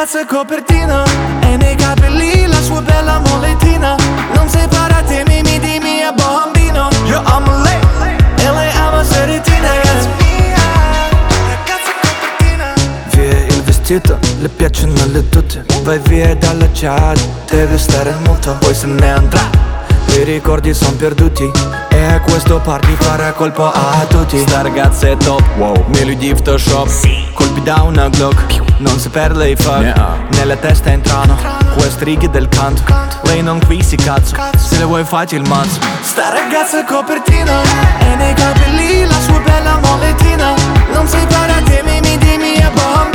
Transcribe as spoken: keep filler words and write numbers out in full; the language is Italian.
ragazza è copertina e nei capelli la sua bella molettina. Non separatemi, mi dimmi è bambino. Io amo lei e lei ama Seretina. Ragazza mia, ragazza copertina. Via il vestito, le piacciono le tute. Vai via dalla chat, deve stare molto. Poi se ne andrà, i ricordi son perduti e a questo party farà colpo a tutti. Sta ragazza è top, wow, meglio di Photoshop, sì. Colpi da una Glock, non saperle i fuck, yeah. Nella testa entrano queste righe del canto. Lei non qui si cazzo, se le vuoi fatti il mazzo. Sta ragazza è copertina e nei capelli la sua bella molettina. Non separatemi, mi dimmi è bomba.